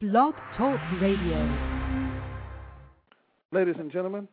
Blog Talk Radio. Ladies and gentlemen,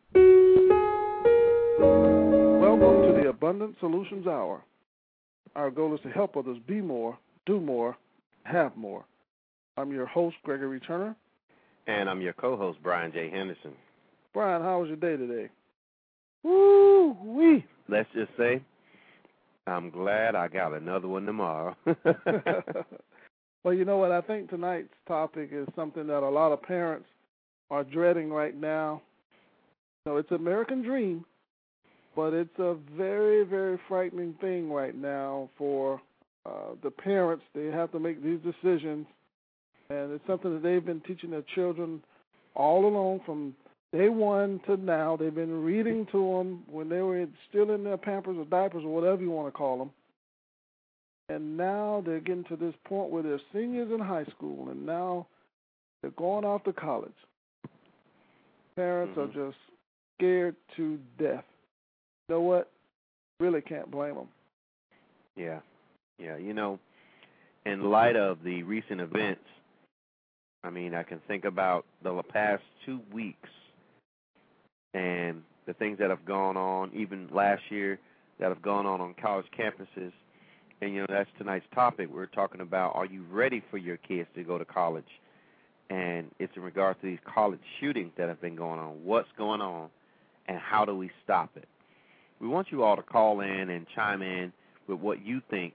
welcome to the Abundant Solutions Hour. Our goal is to help others be more, do more, have more. I'm your host, Gregory Turner. And I'm your co-host, Brian J. Henderson. Brian, how was your day today? Woo-wee. Let's just say, I'm glad I got another one tomorrow. Well, you know what? I think tonight's topic is something that a lot of parents are dreading right now. So it's an American dream, but it's a very, very frightening thing right now for the parents. They have to make these decisions, and it's something that they've been teaching their children all along from day one to now. They've been reading to them when they were still in their Pampers or diapers or whatever you want to call them. And now they're getting to this point where they're seniors in high school, and now they're going off to college. Parents are just scared to death. You know what? Really can't blame them. Yeah. You know, in light of the recent events, I mean, I can think about the past 2 weeks and the things that have gone on, even last year, that have gone on college campuses. And, you know, that's tonight's topic. We're talking about, are you ready for your kids to go to college? And it's in regards to these college shootings that have been going on. What's going on, and how do we stop it? We want you all to call in and chime in with what you think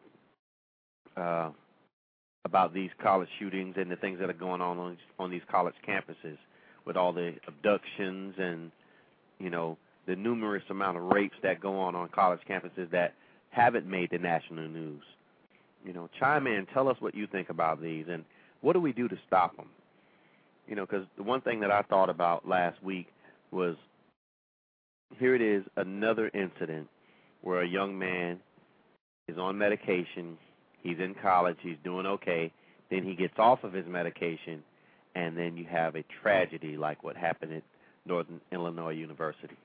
about these college shootings and the things that are going on these college campuses with all the abductions and, you know, the numerous amount of rapes that go on college campuses that haven't made the national news. You know, chime in, tell us what you think about these, and what do we do to stop them? You know, because the one thing that I thought about last week was, here it is, another incident where a young man is on medication, he's in college, he's doing okay, then he gets off of his medication, and then you have a tragedy like what happened at Northern Illinois University.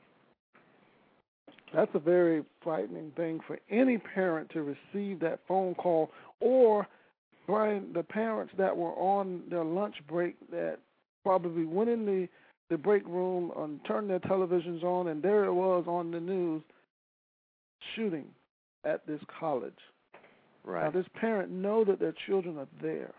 That's a very frightening thing for any parent to receive that phone call, or, Brian, the parents that were on their lunch break that probably went in the break room and turned their televisions on, and there it was on the news, shooting at this college. Right. Now, this parent know that their children are there.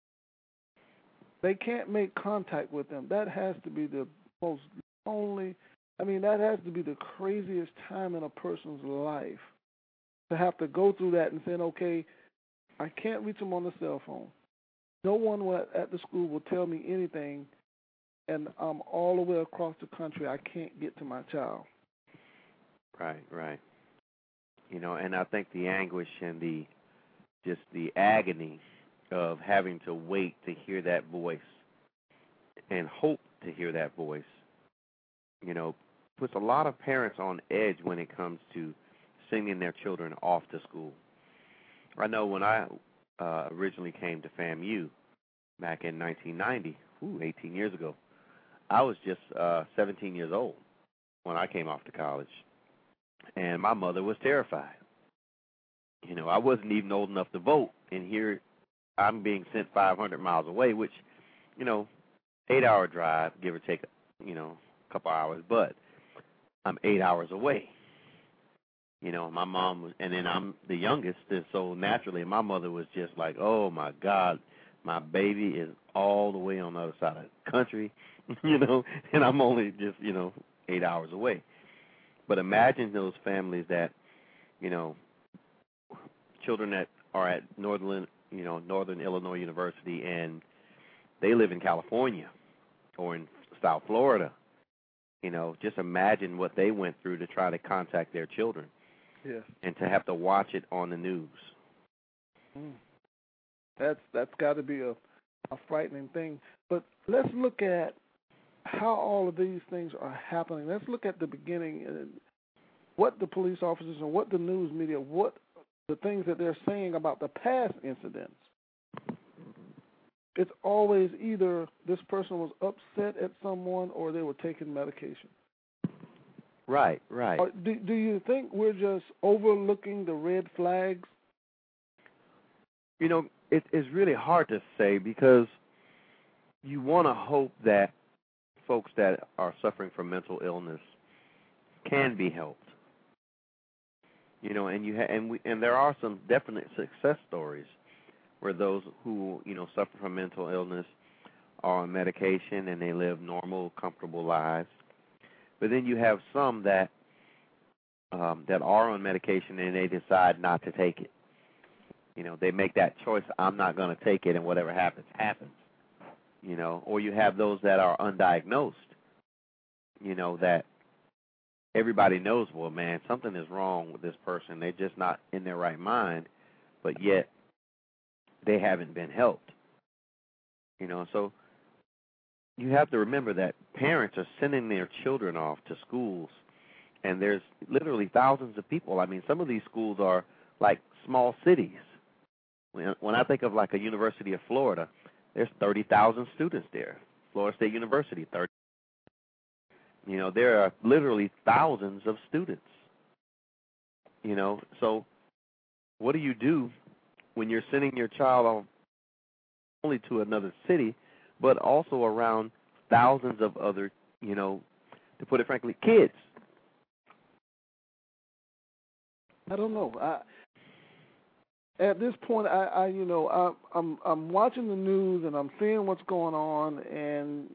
They can't make contact with them. That has to be the most lonely. That has to be the craziest time in a person's life, to have to go through that and saying, okay, I can't reach them on the cell phone. No one at the school will tell me anything, and I'm all the way across the country. I can't get to my child. Right. You know, and I think the anguish and the agony of having to wait to hear that voice and hope to hear that voice, you know, puts a lot of parents on edge when it comes to sending their children off to school. I know when I originally came to FAMU back in 1990, 18 years ago, I was just 17 years old when I came off to college, and my mother was terrified. You know, I wasn't even old enough to vote, and here I'm being sent 500 miles away, which, you know, 8-hour drive, give or take, you know, a couple hours, but I'm 8 hours away. You know, my mom was, and then I'm the youngest, and so naturally my mother was just like, oh, my God, my baby is all the way on the other side of the country, you know, and I'm only just, you know, 8 hours away. But imagine those families that, you know, children that are at Northern Illinois University, and they live in California or in South Florida. You know, just imagine what they went through to try to contact their children. Yes. And to have to watch it on the news. That's got to be a frightening thing. But let's look at how all of these things are happening. Let's look at the beginning, and what the police officers and what the news media, what the things that they're saying about the past incidents. It's always either this person was upset at someone or they were taking medication. Right. Do you think we're just overlooking the red flags? You know, it's really hard to say because you want to hope that folks that are suffering from mental illness can be helped. And there are some definite success stories where those who suffer from mental illness are on medication and they live normal, comfortable lives. But then you have some that are on medication and they decide not to take it. They make that choice. I'm not going to take it, and whatever happens, happens. Or you have those that are undiagnosed. That everybody knows, well, man, something is wrong with this person. They're just not in their right mind, but yet they haven't been helped. So you have to remember that parents are sending their children off to schools, and there's literally thousands of people. I mean, some of these schools are like small cities. When I think of like a University of Florida, there's 30,000 students there. Florida State University, 30. There are literally thousands of students. So what do you do when you're sending your child off only to another city, but also around thousands of other, to put it frankly, kids? I don't know. At this point, I'm watching the news and I'm seeing what's going on, and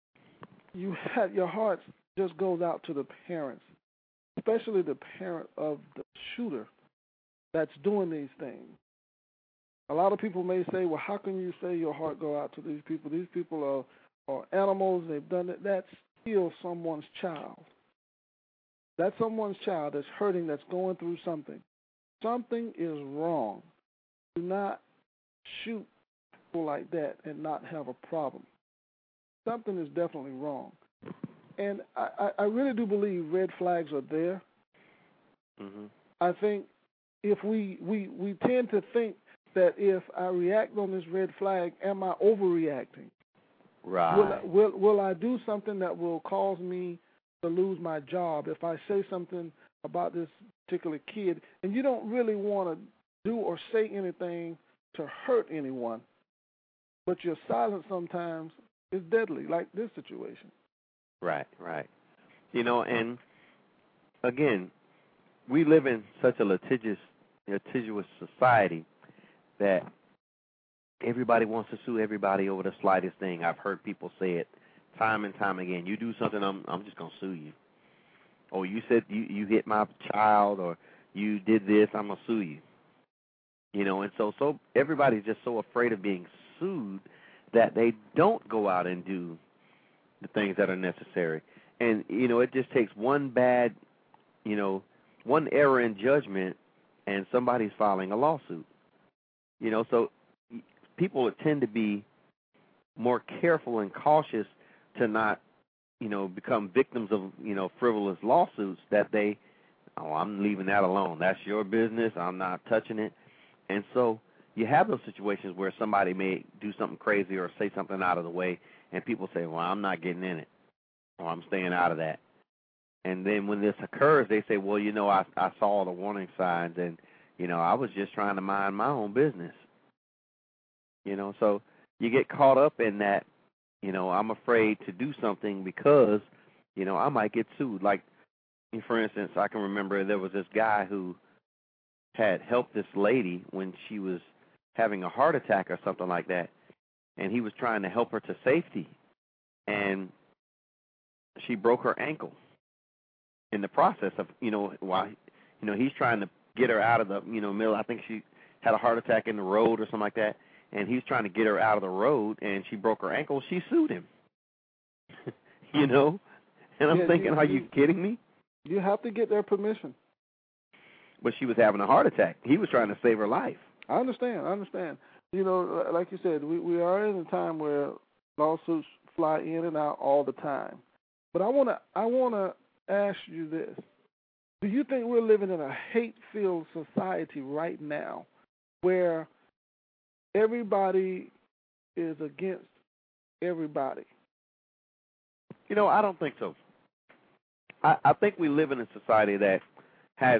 your heart just goes out to the parents, especially the parent of the shooter that's doing these things. A lot of people may say, well, how can you say your heart go out to these people? These people are animals. They've done it. That's still someone's child. That's someone's child that's hurting, that's going through something. Something is wrong. Do not shoot people like that and not have a problem. Something is definitely wrong. And I really do believe red flags are there. Mm-hmm. I think if we tend to think that if I react on this red flag, am I overreacting? Right. Will I do something that will cause me to lose my job if I say something about this particular kid? And you don't really want to do or say anything to hurt anyone, but your silence sometimes is deadly, like this situation. Right. And again, we live in such a litigious society that everybody wants to sue everybody over the slightest thing. I've heard people say it time and time again. You do something, I'm just going to sue you. Or you said you hit my child, or you did this, I'm going to sue you. And so everybody's just so afraid of being sued that they don't go out and do the things that are necessary. And, it just takes one bad, one error in judgment, and somebody's filing a lawsuit. So people tend to be more careful and cautious to not, become victims of, frivolous lawsuits that I'm leaving that alone. That's your business. I'm not touching it. And so you have those situations where somebody may do something crazy or say something out of the way, and people say, well, I'm not getting in it, or I'm staying out of that. And then when this occurs, they say, well, I saw the warning signs, and, I was just trying to mind my own business. So you get caught up in that, I'm afraid to do something because, I might get sued. Like, for instance, I can remember there was this guy who had helped this lady when she was having a heart attack or something like that, and he was trying to help her to safety, and she broke her ankle in the process of, while, he's trying to get her out of the, middle. I think she had a heart attack in the road or something like that, and he's trying to get her out of the road, and she broke her ankle. She sued him, and I'm thinking, are you kidding me? You have to get their permission. But she was having a heart attack. He was trying to save her life. I understand. Like you said, we are in a time where lawsuits fly in and out all the time. But I wanna ask you this: do you think we're living in a hate-filled society right now, where everybody is against everybody? I don't think so. I think we live in a society that has,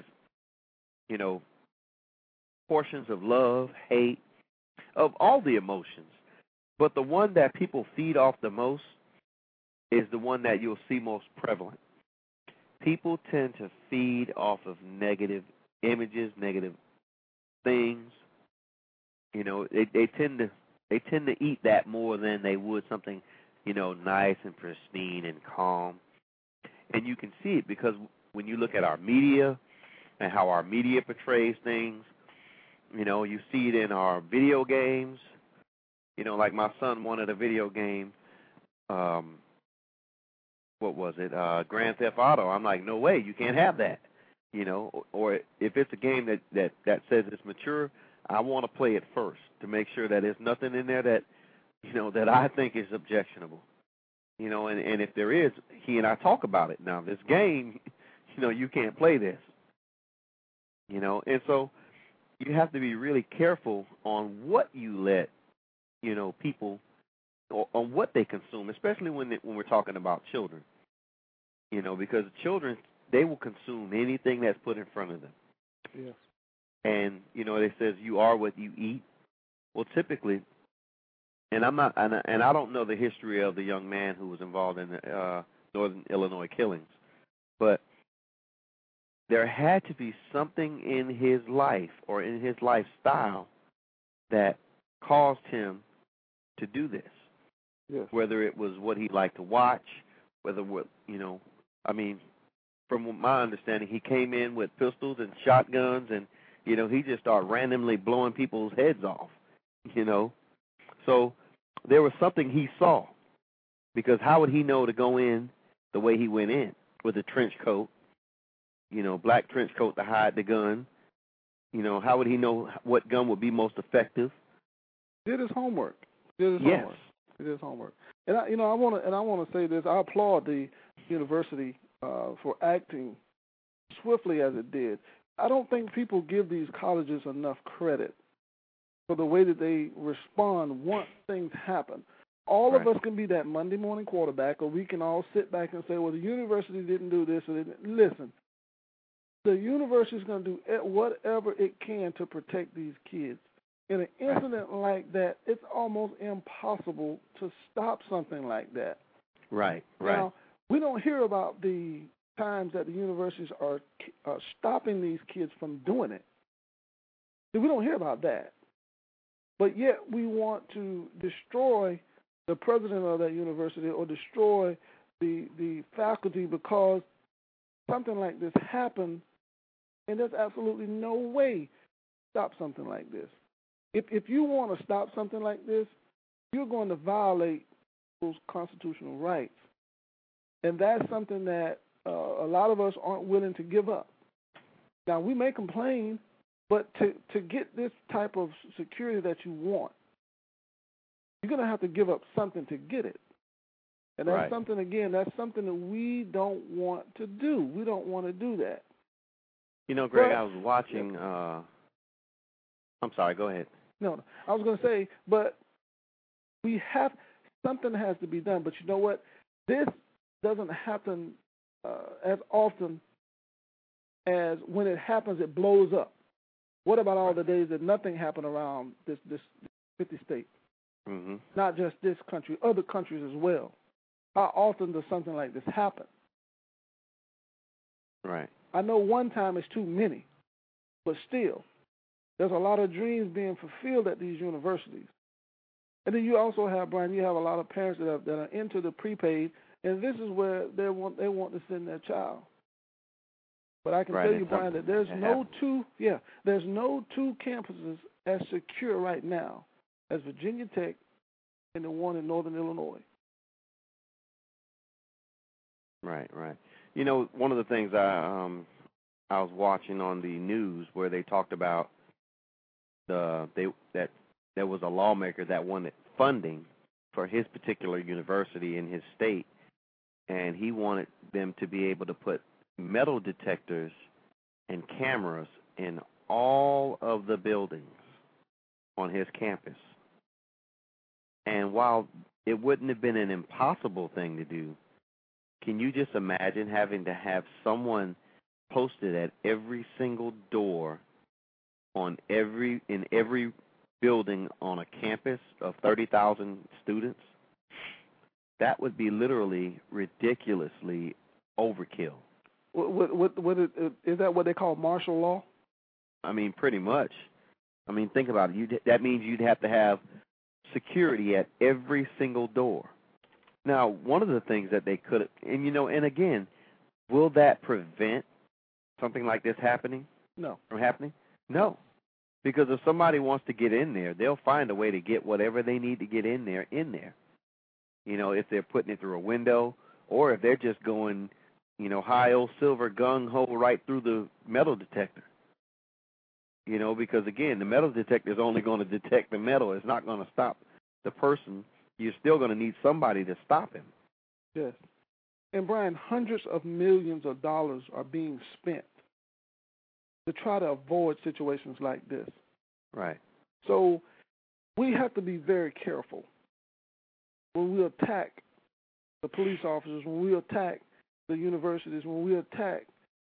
portions of love, hate, of all the emotions. But the one that people feed off the most is the one that you'll see most prevalent. People tend to feed off of negative images, negative things. You know, they tend to eat that more than they would something, you know, nice and pristine and calm. And you can see it because when you look at our media and how our media portrays things, you know, you see it in our video games. You know, like my son wanted a video game. What was it? Grand Theft Auto. I'm like, no way, you can't have that. You know, or if it's a game that says it's mature, I want to play it first to make sure that there's nothing in there that, you know, that I think is objectionable. You know, and if there is, he and I talk about it. Now, this game, you know, you can't play this. You know, and so you have to be really careful on what you let, you know, people, or on what they consume, especially when we're talking about children. You know, because children, they will consume anything that's put in front of them. Yes. And, you know, it says you are what you eat. Well, typically, and I'm not, and I don't know the history of the young man who was involved in the Northern Illinois killings, but there had to be something in his life or in his lifestyle that caused him to do this. Yes. Whether it was what he liked to watch, whether what, you know, I mean, from my understanding, he came in with pistols and shotguns, and, you know, he just started randomly blowing people's heads off, you know. So there was something he saw, because how would he know to go in the way he went in, with a trench coat, you know, black trench coat to hide the gun? You know, how would he know what gun would be most effective? Did his homework. Did his yes. homework. Did his homework. And I want to say this. I applaud the university for acting swiftly as it did. I don't think people give these colleges enough credit for the way that they respond once things happen. All right. of us can be that Monday morning quarterback, or we can all sit back and say, well, the university didn't do this. Or listen, the university is going to do whatever it can to protect these kids. In an incident like that, it's almost impossible to stop something like that. Right, Now, we don't hear about the times that the universities are stopping these kids from doing it. We don't hear about that. But yet we want to destroy the president of that university or destroy the faculty because something like this happened, and there's absolutely no way to stop something like this. If you want to stop something like this, you're going to violate those constitutional rights. And that's something that a lot of us aren't willing to give up. Now, we may complain, but to get this type of security that you want, you're going to have to give up something to get it. And that's something, again, that's something that we don't want to do. We don't want to do that. You know, Greg, I was watching, I'm sorry, go ahead. No, I was going to say, but something has to be done. But you know what? This doesn't happen as often as when it happens, it blows up. What about all the days that nothing happened around this 50 states? Mm-hmm. Not just this country, other countries as well. How often does something like this happen? Right. I know one time is too many, but still, there's a lot of dreams being fulfilled at these universities. And then you also have, Brian, you have a lot of parents that are into the prepaid, and this is where they want to send their child. But I can tell you, Brian, that there's no two campuses as secure right now as Virginia Tech and the one in Northern Illinois. Right. You know, one of the things I was watching on the news where they talked about that there was a lawmaker that wanted funding for his particular university in his state, and he wanted them to be able to put metal detectors and cameras in all of the buildings on his campus. And while it wouldn't have been an impossible thing to do, can you just imagine having to have someone posted at every single door in every building on a campus of 30,000 students, that would be literally ridiculously overkill. Is that what they call martial law? I mean, pretty much. I mean, think about it. That means you'd have to have security at every single door. Now, one of the things that they could, and again, will that prevent something like this happening? No. From happening? No. Because if somebody wants to get in there, they'll find a way to get whatever they need to get in there. If they're putting it through a window or if they're just going, high old silver gung-ho right through the metal detector. Because, again, the metal detector is only going to detect the metal. It's not going to stop the person. You're still going to need somebody to stop him. Yes. And, Brian, hundreds of millions of dollars are being spent to try to avoid situations like this. Right. So we have to be very careful when we attack the police officers, when we attack the universities, when we attack,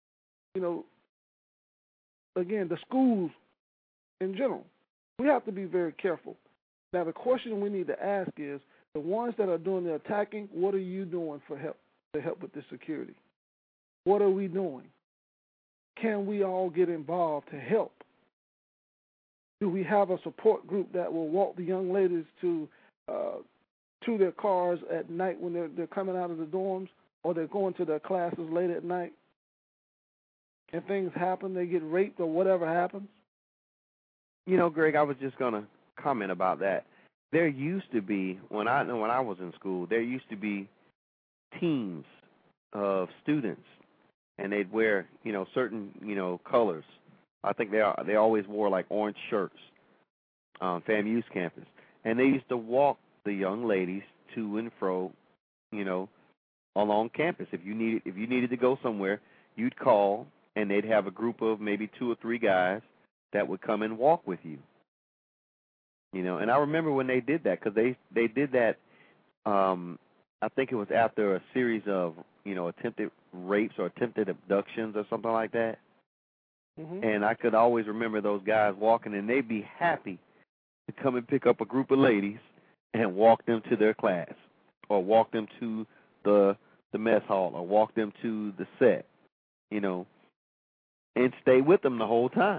again, the schools in general. We have to be very careful. Now, the question we need to ask is, the ones that are doing the attacking, what are you doing to help with this security? What are we doing? Can we all get involved to help? Do we have a support group that will walk the young ladies to their cars at night when they're coming out of the dorms, or they're going to their classes late at night, and things happen, they get raped or whatever happens? Greg, I was just going to comment about that. There used to be, when I was in school, there used to be teams of students, and they'd wear, certain, colors. I think they always wore like orange shirts, FAMU's campus, and they used to walk the young ladies to and fro, along campus. If you needed to go somewhere, you'd call, and they'd have a group of maybe 2 or 3 guys that would come and walk with you. And I remember when they did that, because they did that. I think it was after a series of attempted rapes or attempted abductions or something like that. Mm-hmm. And I could always remember those guys walking, and they'd be happy to come and pick up a group of ladies and walk them to their class, or walk them to the mess hall, or walk them to the set, and stay with them the whole time.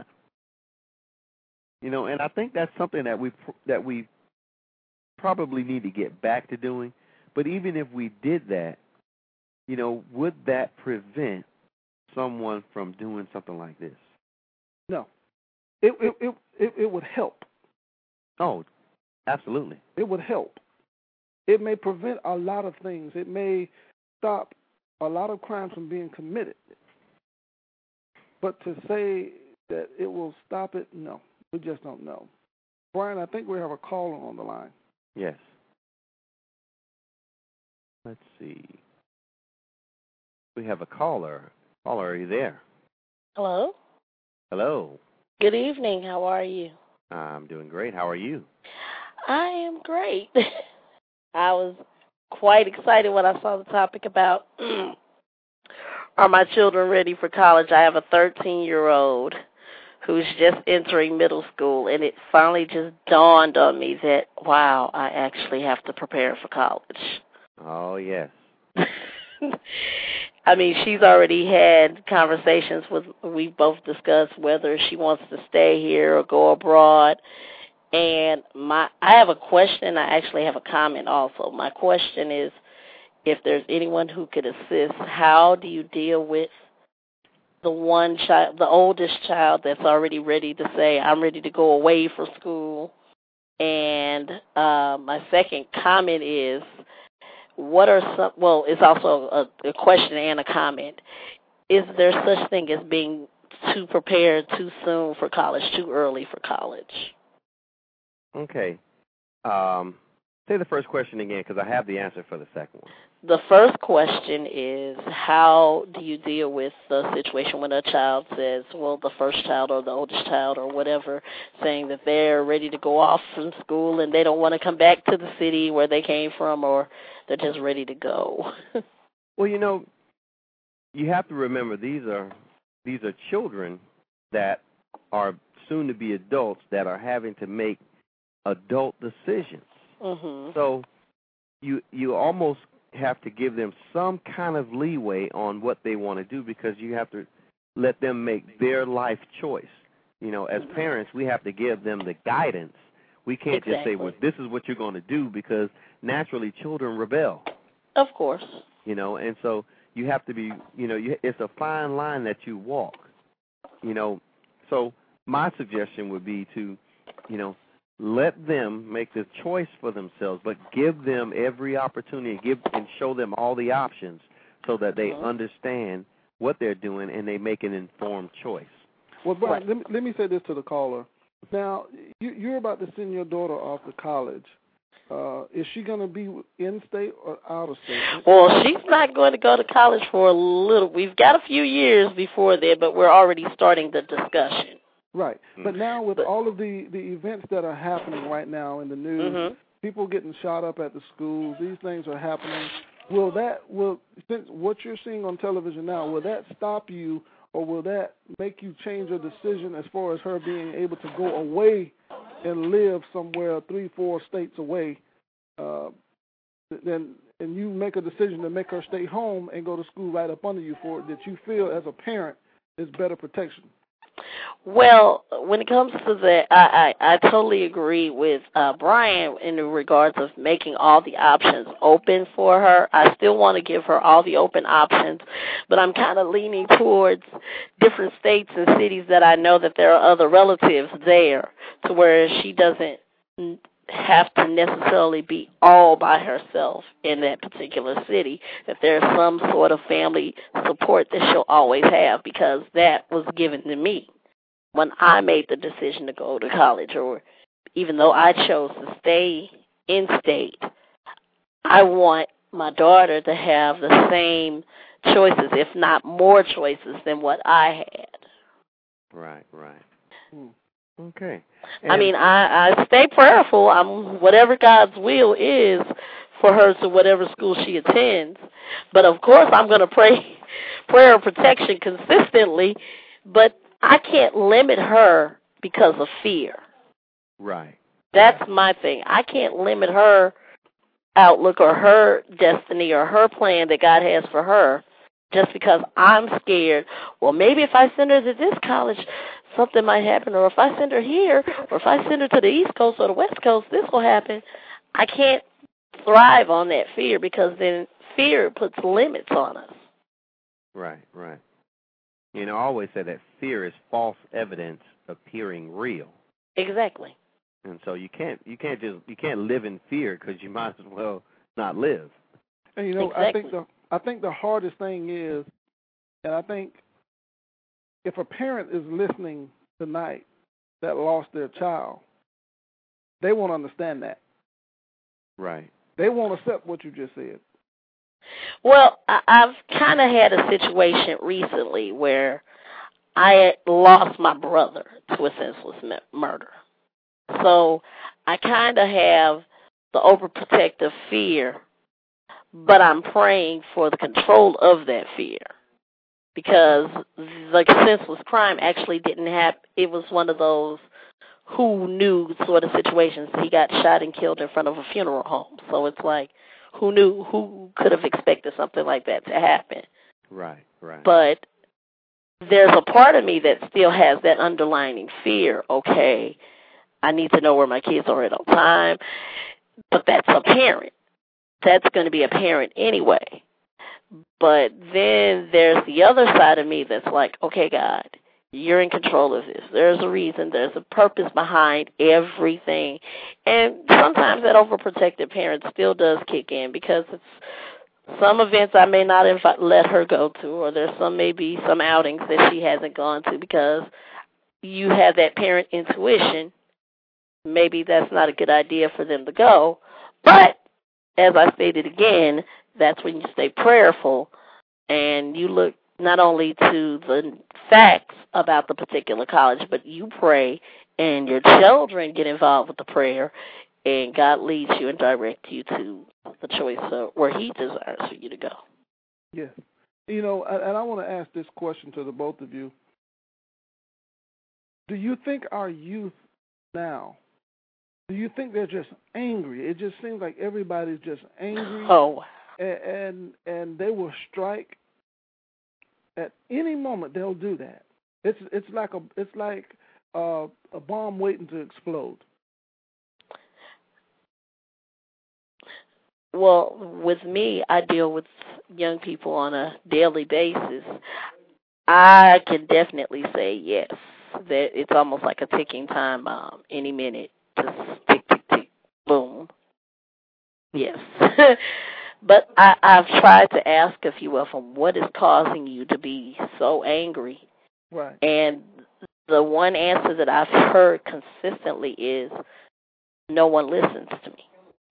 And I think that's something that we probably need to get back to doing. But even if we did that, would that prevent someone from doing something like this? No. It would help. Oh, absolutely. It would help. It may prevent a lot of things. It may stop a lot of crimes from being committed. But to say that it will stop it, no. We just don't know. Brian, I think we have a caller on the line. Yes. Let's see. We have a caller. Caller, are you there? Hello? Hello. Good evening. How are you? I'm doing great. How are you? I am great. I was quite excited when I saw the topic about are my children ready for college. I have a 13-year-old who's just entering middle school, and it finally just dawned on me that, wow, I actually have to prepare for college. Oh, yes. I mean, she's already had conversations we both discussed whether she wants to stay here or go abroad. And I have a question. I actually have a comment also. My question is, if there's anyone who could assist, how do you deal with the one child, the oldest child that's already ready to say, I'm ready to go away for school? And my second comment is, it's also a question and a comment. Is there such thing as being too prepared too soon for college, too early for college? Okay. Say the first question again, because I have the answer for the second one. The first question is, how do you deal with the situation when a child says, well, the first child or the oldest child or whatever, saying that they're ready to go off from school and they don't want to come back to the city where they came from, or they're just ready to go? Well, you have to remember these are children that are soon to be adults that are having to make adult decisions. Mhm. So you almost have to give them some kind of leeway on what they want to do, because you have to let them make their life choice. You know, as parents, we have to give them the guidance. We can't just say, well, this is what you're going to do, because naturally children rebel. Of course. You know, and so you have to be, you know, it's a fine line that you walk. You know, so my suggestion would be to, you know, let them make the choice for themselves, but give them every opportunity, and show them all the options so that they understand what they're doing and they make an informed choice. Well, Brian, let me say this to the caller. Now, you're about to send your daughter off to college. Is she going to be in-state or out-of-state? Well, she's not going to go to college for a little. We've got a few years before there, but we're already starting the discussion. Right. But now with all of the events that are happening right now in the news, people getting shot up at the schools, these things are happening. Since what you're seeing on television now, will that stop you, or will that make you change your decision as far as her being able to go away and live somewhere 3-4 states away, and you make a decision to make her stay home and go to school right up under you for it, that you feel as a parent is better protection? Well, when it comes to that, I totally agree with Brian in regards of making all the options open for her. I still want to give her all the open options, but I'm kind of leaning towards different states and cities that I know that there are other relatives there, to where she doesn't have to necessarily be all by herself in that particular city, that there's some sort of family support that she'll always have, because that was given to me when I made the decision to go to college, or even though I chose to stay in state, I want my daughter to have the same choices, if not more choices, than what I had. Right. Okay. And I mean, I stay prayerful. Whatever God's will is for her to whatever school she attends. But, of course, I'm going to pray prayer protection consistently, but I can't limit her because of fear. Right. That's my thing. I can't limit her outlook or her destiny or her plan that God has for her just because I'm scared. Well, maybe if I send her to this college, something might happen. Or if I send her here, or if I send her to the East Coast or the West Coast, this will happen. I can't thrive on that fear, because then fear puts limits on us. Right. You know, I always say that fear is false evidence appearing real. Exactly. And so you can't live in fear, because you might as well not live. And you know, exactly. I think the hardest thing is, and I think if a parent is listening tonight that lost their child, they won't understand that. Right. They won't accept what you just said. Well, I've kind of had a situation recently where I lost my brother to a senseless murder. So I kind of have the overprotective fear, but I'm praying for the control of that fear, because the senseless crime actually didn't happen. It was one of those who knew sort of situations. He got shot and killed in front of a funeral home. So it's like, who knew? Who could have expected something like that to happen? Right. But there's a part of me that still has that underlying fear. Okay, I need to know where my kids are at all time. But that's a parent. That's going to be a parent anyway. But then there's the other side of me that's like, okay, God, you're in control of this. There's a reason. There's a purpose behind everything. And sometimes that overprotective parent still does kick in, because it's some events I may not let her go to, or there's maybe some outings that she hasn't gone to, because you have that parent intuition. Maybe that's not a good idea for them to go. But as I stated again, that's when you stay prayerful and you look not only to the facts about the particular college, but you pray and your children get involved with the prayer, and God leads you and directs you to the choice of where He desires for you to go. Yes. You know, and I want to ask this question to the both of you. Do you think our youth now Do you think they're just angry? It just seems like everybody's just angry. Oh, And they will strike at any moment. They'll do that. It's like a bomb waiting to explode. well, with me, I deal with young people on a daily basis. I can definitely say yes, that it's almost like a ticking time bomb. Any minute, just tick, tick, tick, boom. Yes. But I've tried to ask a few of them, what is causing you to be so angry? Right. And the one answer that I've heard consistently is, no one listens to me.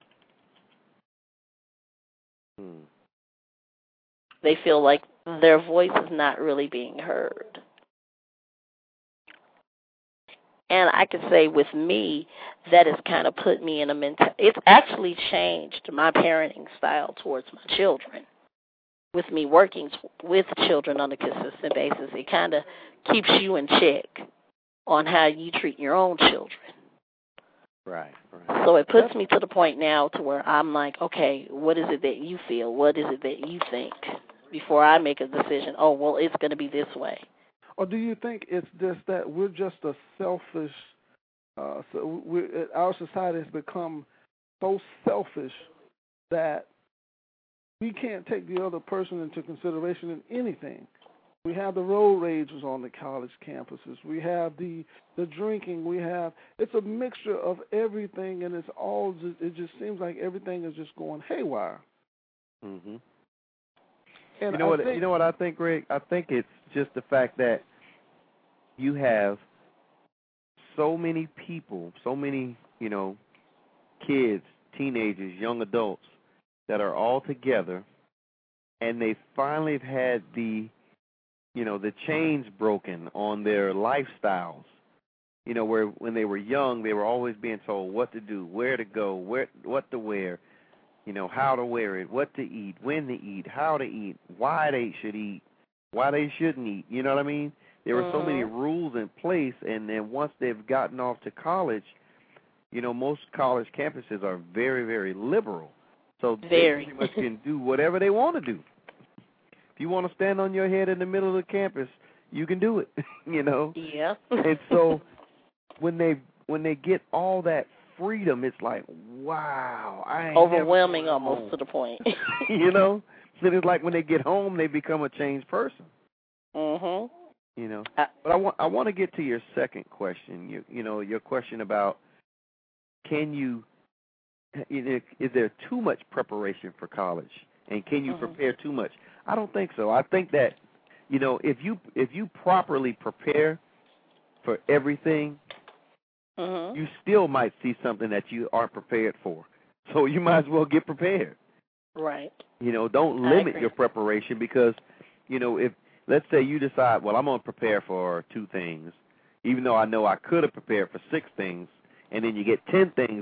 They feel like their voice is not really being heard. And I could say with me, that has kind of put me in a it's actually changed my parenting style towards my children. With me working with children on a consistent basis, it kind of keeps you in check on how you treat your own children. Right. So it puts me to the point now to where I'm like, okay, what is it that you feel? What is it that you think? Before I make a decision, oh, well, it's going to be this way. Or do you think it's just that we're just a selfish, our society has become so selfish that we can't take the other person into consideration in anything? We have the road rages on the college campuses. We have the drinking. It's a mixture of everything, and it just seems like everything is just going haywire. Mhm. And you know what I think, Greg? I think it's just the fact that you have so many people, so many, kids, teenagers, young adults that are all together, and they finally have had the chains broken on their lifestyles. Where when they were young, they were always being told what to do, where to go, what to wear, how to wear it, what to eat, when to eat, how to eat, why they should eat, why they shouldn't eat. You know what I mean? There were so many rules in place, and then once they've gotten off to college, most college campuses are very, very liberal. So they pretty much can do whatever they want to do. If you want to stand on your head in the middle of the campus, you can do it, Yeah. And so when they get all that freedom, it's like, wow. Overwhelming almost to the point. So it's like when they get home, they become a changed person. Mhm. But I want to get to your second question. Your question about is there too much preparation for college, and can you prepare too much? I don't think so. I think that if you properly prepare for everything, you still might see something that you aren't prepared for. So you might as well get prepared. Right. Don't limit your preparation because, if let's say you decide, well, I'm going to prepare for 2 things, even though I know I could have prepared for 6 things, and then you get 10 things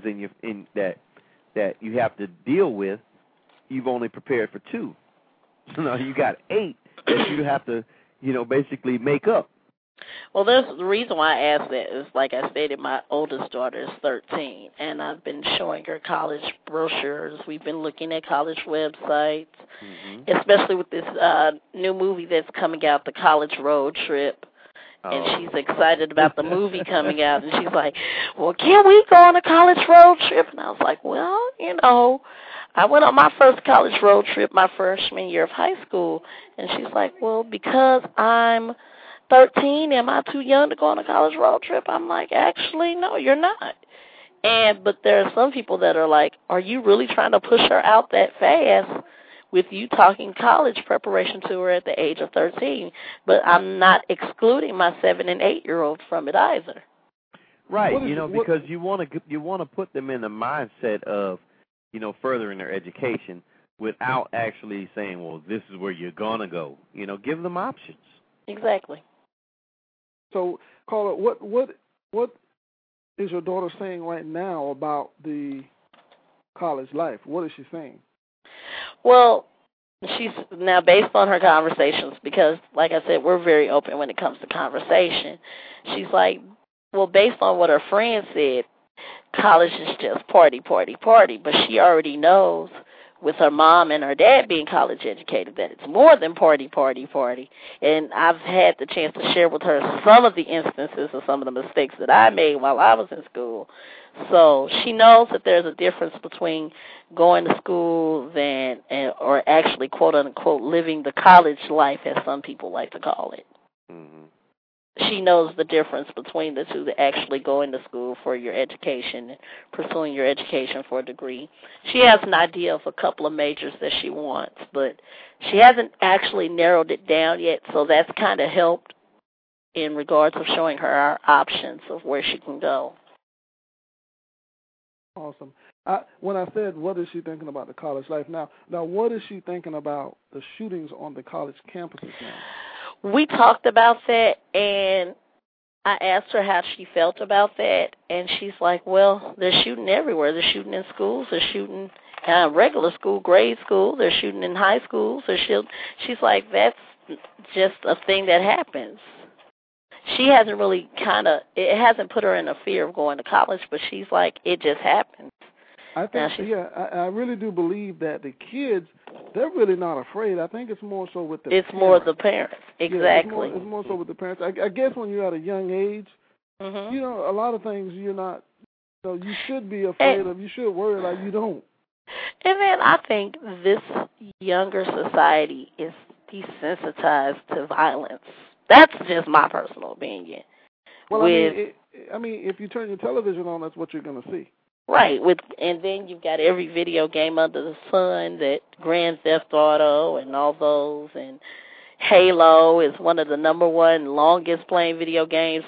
that you have to deal with, you've only prepared for 2. So now you got 8 that you have to, basically make up. Well, there's the reason why I asked that is, like I stated, my oldest daughter is 13, and I've been showing her college brochures. We've been looking at college websites, especially with this new movie that's coming out, The College Road Trip. And she's excited about the movie coming out, and she's like, well, can we go on a college road trip? And I was like, well, I went on my first college road trip my freshman year of high school. And she's like, well, because I'm 13, am I too young to go on a college road trip? I'm like, actually, no, you're not. But there are some people that are like, are you really trying to push her out that fast with you talking college preparation to her at the age of 13? But I'm not excluding my 7- and 8-year-old from it either. Right, because you want to put them in the mindset of, furthering their education without actually saying, well, this is where you're going to go. Give them options. Exactly. So, Carla, what is your daughter saying right now about the college life? What is she saying? Well, she's now, based on her conversations, because, like I said, we're very open when it comes to conversation, she's like, well, based on what her friend said, college is just party, party, party. But she already knows, with her mom and her dad being college educated, that it's more than party, party, party. And I've had the chance to share with her some of the instances of some of the mistakes that I made while I was in school. So she knows that there's a difference between going to school or actually, quote unquote, living the college life, as some people like to call it. Mm-hmm. She knows the difference between the two, actually going to school for your education and pursuing your education for a degree. She has an idea of a couple of majors that she wants, but she hasn't actually narrowed it down yet, so that's kind of helped in regards of showing her our options of where she can go. Awesome. When I said, what is she thinking about the college life now, what is she thinking about the shootings on the college campuses now? We talked about that, and I asked her how she felt about that, and she's like, well, they're shooting everywhere. They're shooting in schools. They're shooting regular school, grade school. They're shooting in high schools. She's like, that's just a thing that happens. She hasn't really it hasn't put her in a fear of going to college, but she's like, it just happens. I think, I really do believe that the kids, they're really not afraid. I think it's more so with the parents. It's more the parents, exactly. Yeah, it's more so with the parents. I guess when you're at a young age, mm-hmm. A lot of things you're not, you should be afraid of. You should worry like you don't. And then I think this younger society is desensitized to violence. That's just my personal opinion. Well, I mean, if you turn your television on, that's what you're going to see. Right, and then you've got every video game under the sun, that Grand Theft Auto and all those, and Halo is one of the number one longest playing video games.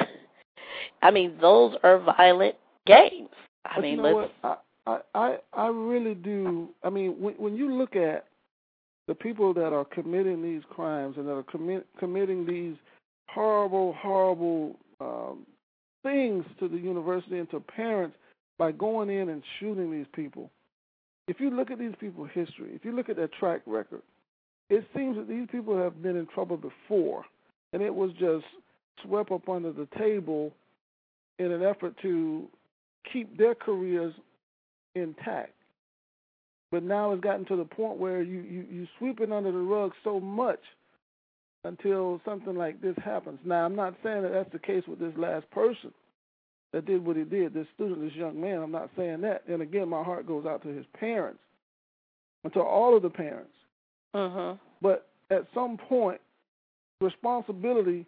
I mean, those are violent games. But you know what? I really do. I mean, when you look at the people that are committing these crimes and that are committing these horrible, horrible things to the university and to parents, by going in and shooting these people, if you look at these people's history, if you look at their track record, it seems that these people have been in trouble before, and it was just swept up under the table in an effort to keep their careers intact. But now it's gotten to the point where you sweep it under the rug so much until something like this happens. Now, I'm not saying that that's the case with this last person that did what he did, this student, this young man. I'm not saying that. And again, my heart goes out to his parents and to all of the parents. Uh-huh. But at some point, responsibility,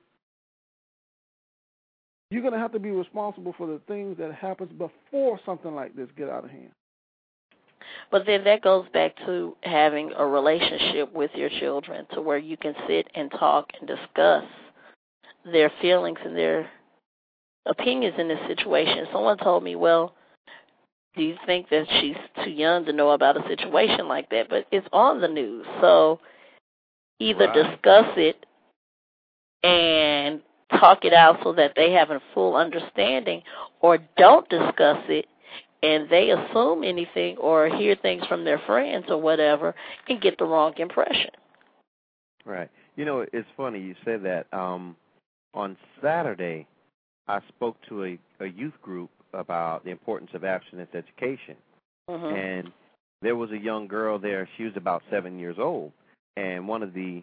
you're going to have to be responsible for the things that happens before something like this get out of hand. But then that goes back to having a relationship with your children, to where you can sit and talk and discuss their feelings and their opinions in this situation. Someone told me, well, do you think that she's too young to know about a situation like that? But it's on the news. So either discuss it and talk it out so that they have a full understanding, or don't discuss it and they assume anything or hear things from their friends or whatever and get the wrong impression. Right. It's funny you said that. On Saturday, I spoke to a youth group about the importance of abstinence education. Uh-huh. And there was a young girl there. She was about 7 years old. And one of the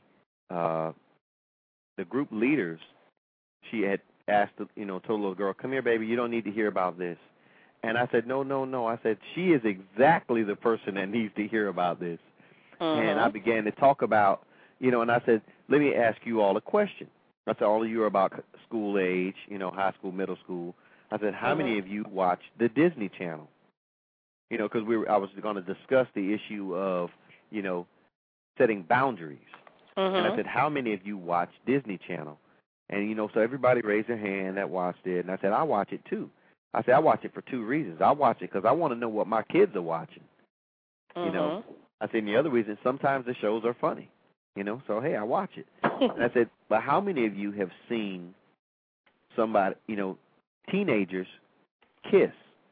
group leaders, she had asked, told the little girl, come here, baby, you don't need to hear about this. And I said, no. I said, she is exactly the person that needs to hear about this. Uh-huh. And I began to talk about, and I said, let me ask you all a question. I said, all of you are about school age, high school, middle school. I said, how many of you watch the Disney Channel? Because I was going to discuss the issue of, setting boundaries. Uh-huh. And I said, how many of you watch Disney Channel? And, so everybody raised their hand that watched it. And I said, I watch it too. I said, I watch it for two reasons. I watch it because I want to know what my kids are watching. Uh-huh. I said, and the other reason, sometimes the shows are funny. So, hey, I watch it. And I said, but how many of you have seen somebody, teenagers kiss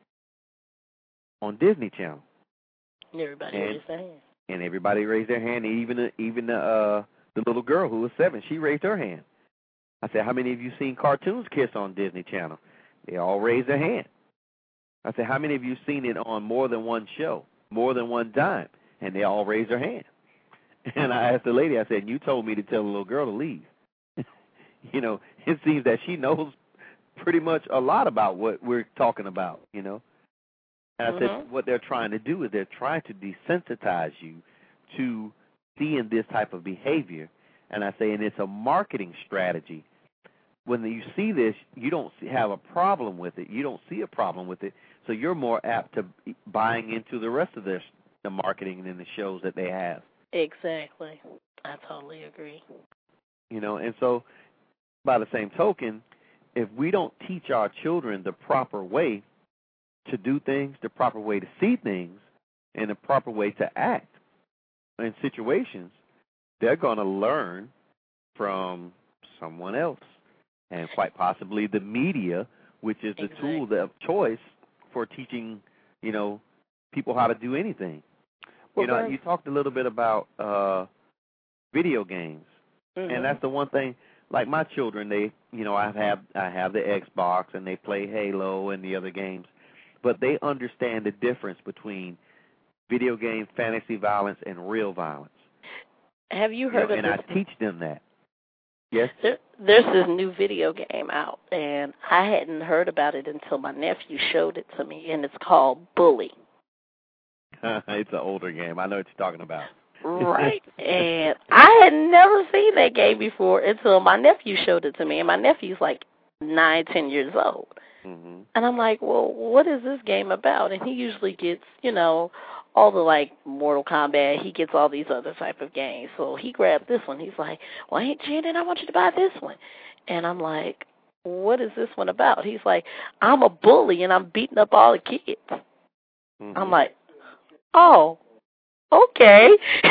on Disney Channel? Everybody raised their hand. And everybody raised their hand, even the little girl who was 7, she raised her hand. I said, how many of you seen cartoons kiss on Disney Channel? They all raised their hand. I said, how many of you seen it on more than one show, more than one time? And they all raised their hand. And I asked the lady, I said, you told me to tell the little girl to leave. You know, it seems that she knows pretty much a lot about what we're talking about, you know. And I said, what they're trying to do is they're trying to desensitize you to seeing this type of behavior. And I say, and it's a marketing strategy. When you see this, you don't have a problem with it. You don't see a problem with it. So you're more apt to buying into the rest of the marketing and the shows that they have. Exactly. I totally agree. You know, and so by the same token, if we don't teach our children the proper way to do things, the proper way to see things, and the proper way to act in situations, they're going to learn from someone else, and quite possibly the media, which is the tool of choice for teaching, you know, people how to do anything. Well, you know, you talked a little bit about video games, and that's the one thing. Like my children, they, you know, I have the Xbox, and they play Halo and the other games, but they understand the difference between video game fantasy violence and real violence. Have you heard of and this? I teach them that. Yes? There's this new video game out, and I hadn't heard about it until my nephew showed it to me, and it's called Bully. It's an older game. I know what you're talking about. Right. And I had never seen that game before until my nephew showed it to me, and my nephew's like 9, 10 years old. And I'm like, well, what is this game about? And he usually gets, you know, all the, like, Mortal Kombat. He gets all these other type of games. So he grabbed this one. He's like, well, Aunt Janet, I want you to buy this one. And I'm like, what is this one about? He's like, I'm a bully, and I'm beating up all the kids. I'm like, oh, okay.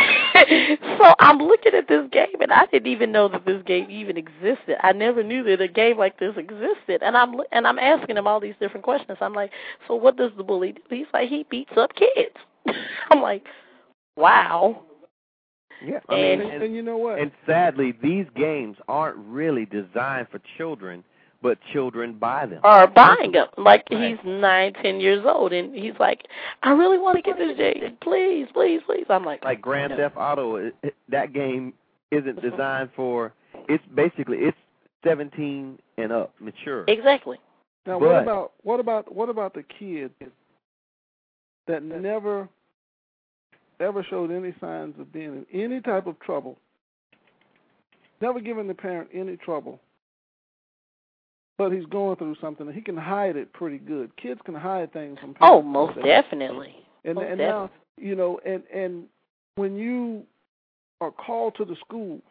So I'm looking at this game, and I didn't even know that this game even existed. I never knew that a game like this existed. And I'm asking him all these different questions. I'm like, so what does the bully do? He's like, he beats up kids. I'm like, wow. Yeah, and you know what? And sadly, these games aren't really designed for children, but children buy them. Are buying them. Like, he's 9, 10 years old, and he's like, I really want to get this game. Please, please, please. I'm like Grand Theft Auto, that game isn't designed for, it's 17 and up, mature. Exactly. Now, what about the kids that never ever showed any signs of being in any type of trouble, never given the parent any trouble, but he's going through something, and he can hide it pretty good. Kids can hide things from parents. Oh, most definitely. And now, you know, and when you are called to the school,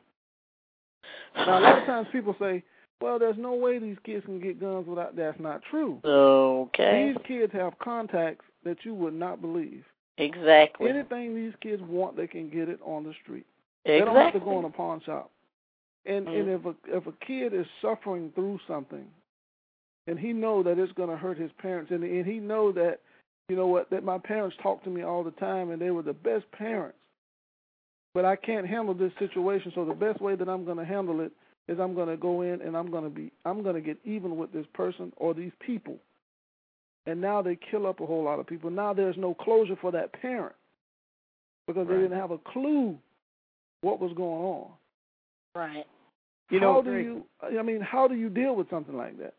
now a lot of times people say, well, there's no way these kids can get guns without. That's not true. Okay. These kids have contacts that you would not believe. Exactly. Anything these kids want, they can get it on the street. Exactly. They don't have to go in a pawn shop. And if a kid is suffering through something, and he know that it's going to hurt his parents, and he know that, you know what, that my parents talk to me all the time, and they were the best parents, but I can't handle this situation, so the best way that I'm going to handle it is I'm going to go in and I'm going to get even with this person or these people. And now they kill up a whole lot of people. Now there's no closure for that parent because they didn't have a clue what was going on. Right. How do you deal with something like that?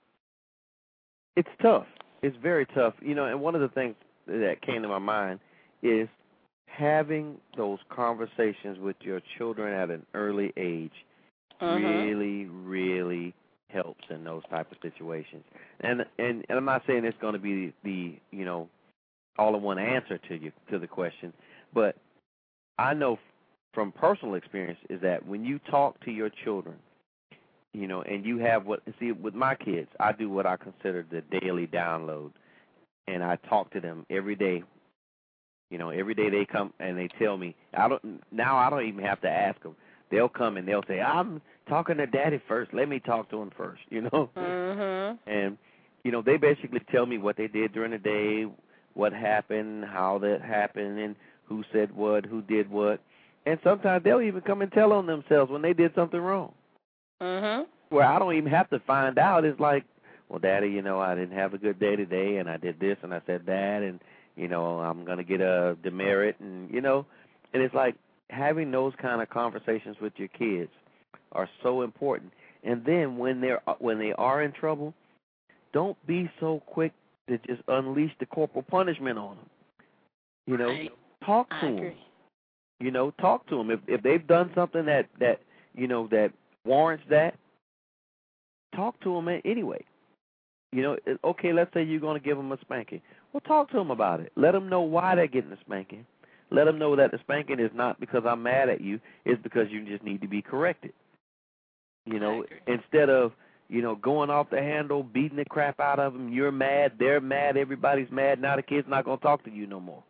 It's tough. It's very tough. You know, and one of the things that came to my mind is having those conversations with your children at an early age really, really helps in those type of situations. And I'm not saying it's going to be the you know, all-in-one answer to the question, but I know from personal experience is that when you talk to your children, you know, and you have with my kids, I do what I consider the daily download, and I talk to them every day. You know, every day they come and they tell me. I don't even have to ask them. They'll come and they'll say, I'm talking to Daddy first. Let me talk to him first, you know. And, you know, they basically tell me what they did during the day, what happened, how that happened, and who said what, who did what. And sometimes they'll even come and tell on themselves when they did something wrong. Where I don't even have to find out. It's like, well, Daddy, I didn't have a good day today, and I did this, and I said that, and, I'm going to get a demerit, and it's like having those kind of conversations with your kids are so important. And then when they are in trouble, don't be so quick to just unleash the corporal punishment on them. Talk to them. Talk to them. If they've done something that warrants that, talk to them anyway. Okay, let's say you're going to give them a spanking. Well, talk to them about it. Let them know why they're getting the spanking. Let them know that the spanking is not because I'm mad at you. It's because you just need to be corrected. Instead of, going off the handle, beating the crap out of them, you're mad, they're mad, everybody's mad, now the kid's not going to talk to you no more.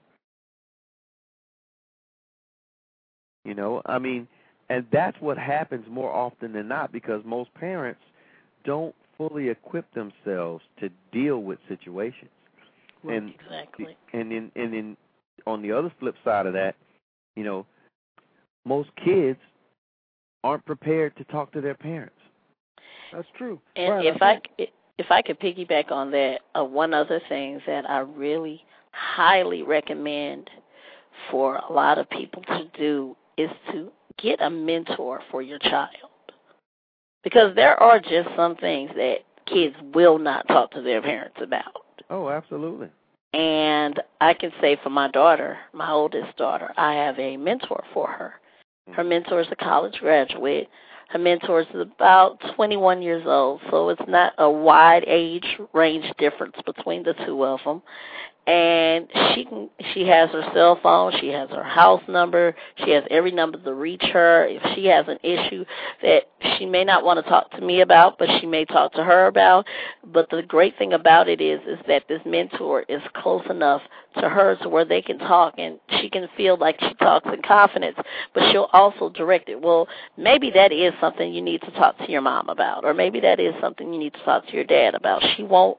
And that's what happens more often than not because most parents don't fully equip themselves to deal with situations. Right. And exactly. And on the other flip side of that, most kids aren't prepared to talk to their parents. That's true. And right, if I could piggyback on that, one other thing that I really highly recommend for a lot of people to do is to get a mentor for your child. Because there are just some things that kids will not talk to their parents about. Oh, absolutely. And I can say for my daughter, my oldest daughter, I have a mentor for her. Her mentor is a college graduate. Her mentor is about 21 years old, so it's not a wide age range difference between the two of them. And she has her cell phone, she has her house number, she has every number to reach her. If she has an issue that she may not want to talk to me about, but she may talk to her about. But the great thing about it is that this mentor is close enough to her to where they can talk and she can feel like she talks in confidence, but she'll also direct it. Well, maybe that is something you need to talk to your mom about, or maybe that is something you need to talk to your dad about. She won't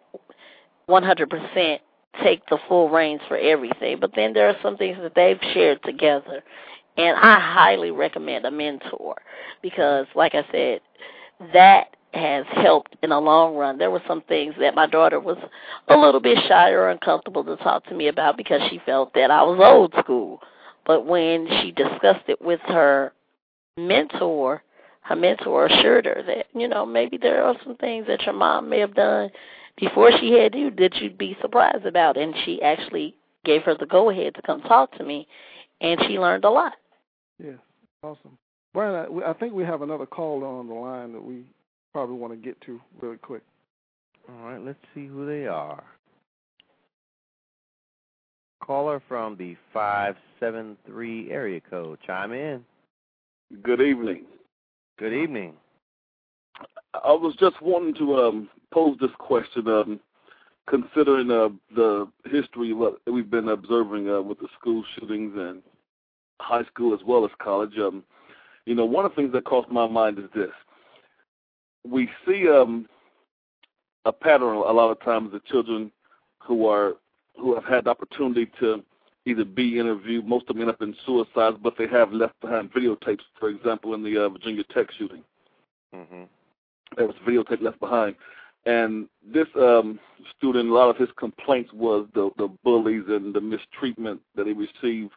100% take the full reins for everything, but then there are some things that they've shared together, and I highly recommend a mentor because, like I said, that has helped in the long run. There were some things that my daughter was a little bit shy or uncomfortable to talk to me about because she felt that I was old school, but when she discussed it with her mentor assured her that, maybe there are some things that your mom may have done before she had you that you'd be surprised about. And she actually gave her the go-ahead to come talk to me, and she learned a lot. Yeah, awesome. Brian, I think we have another caller on the line that we probably want to get to really quick. All right, let's see who they are. Caller from the 573 area code. Chime in. Good evening. Good evening. I was just wanting to pose this question, considering the history that we've been observing with the school shootings and high school as well as college. One of the things that crossed my mind is this. We see a pattern a lot of times of children who have had the opportunity to either be interviewed, most of them end up in suicides, but they have left behind videotapes, for example, in the Virginia Tech shooting. Mm-hmm. There was videotape left behind. And this student, a lot of his complaints was the bullies and the mistreatment that he received,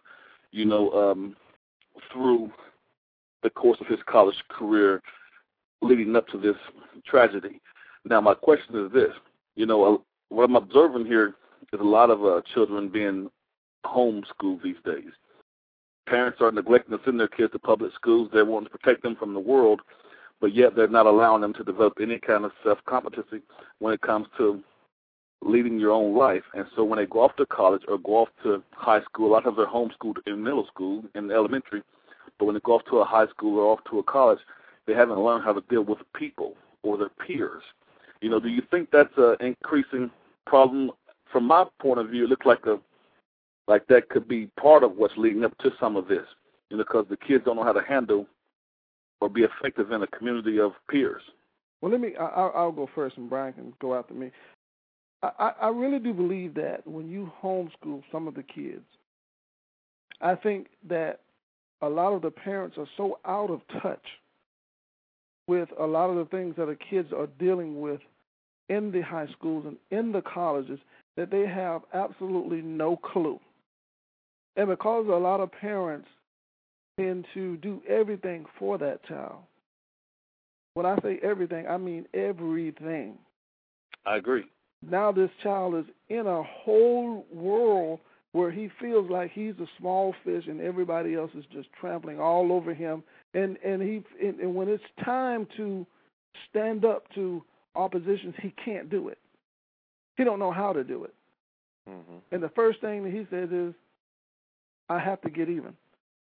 through the course of his college career leading up to this tragedy. Now, my question is this. What I'm observing here is a lot of children being homeschooled these days. Parents are neglecting to send their kids to public schools. They're wanting to protect them from the world, but yet they're not allowing them to develop any kind of self-competency when it comes to leading your own life. And so when they go off to college or go off to high school, a lot of them are homeschooled in middle school and elementary, but when they go off to a high school or off to a college, they haven't learned how to deal with people or their peers. Do you think that's an increasing problem? From my point of view, it looks like that could be part of what's leading up to some of this, because the kids don't know how to handle or be effective in a community of peers. Well, I'll go first, and Brian can go after me. I really do believe that when you homeschool some of the kids, I think that a lot of the parents are so out of touch with a lot of the things that the kids are dealing with in the high schools and in the colleges that they have absolutely no clue. And because a lot of parents tend to do everything for that child, when I say everything, I mean everything. I agree. Now this child is in a whole world where he feels like he's a small fish and everybody else is just trampling all over him. And when it's time to stand up to oppositions, he can't do it. He don't know how to do it. Mm-hmm. And the first thing that he says is, I have to get even.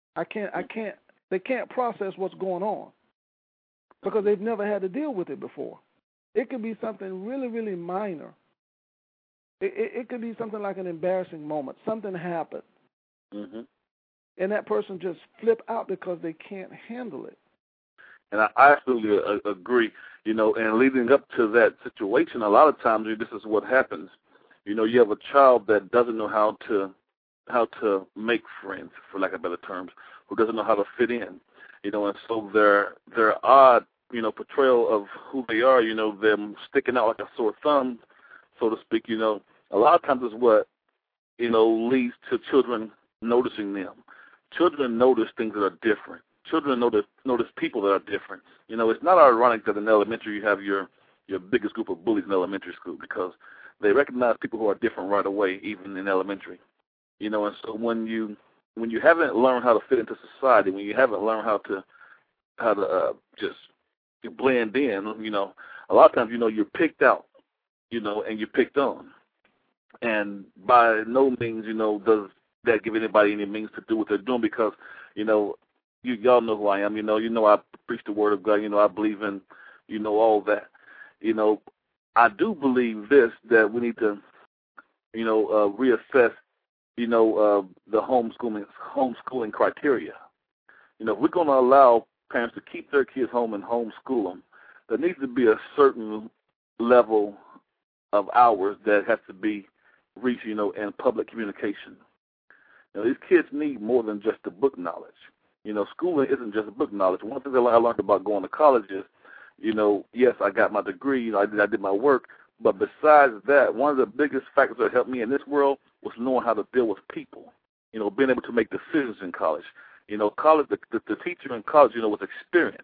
They can't process what's going on because they've never had to deal with it before. It could be something really, really minor. It could be something like an embarrassing moment. Something happened. Mm-hmm. And that person just flip out because they can't handle it. And I absolutely agree. And leading up to that situation, a lot of times this is what happens. You have a child that doesn't know how to make friends, for lack of better terms, who doesn't know how to fit in. And so their odd, portrayal of who they are, them sticking out like a sore thumb, so to speak, a lot of times is what, leads to children noticing them. Children notice things that are different. Children notice people that are different. It's not ironic that in elementary you have your biggest group of bullies in elementary school because they recognize people who are different right away, even in elementary. And so when you haven't learned how to fit into society, when you haven't learned how to just blend in, a lot of times, you're picked out, and you're picked on. And by no means, does that give anybody any means to do what they're doing because, y'all know who I am. I preach the word of God. I believe in, all that. I do believe this, that we need to, reassess, the homeschooling criteria. If we're going to allow parents to keep their kids home and homeschool them, there needs to be a certain level of hours that has to be reached, in public communication. These kids need more than just the book knowledge. Schooling isn't just book knowledge. One thing that I learned about going to college is, yes, I got my degree, I did my work, but besides that, one of the biggest factors that helped me in this world was knowing how to deal with people, being able to make decisions in college. College, the teacher in college, was experience.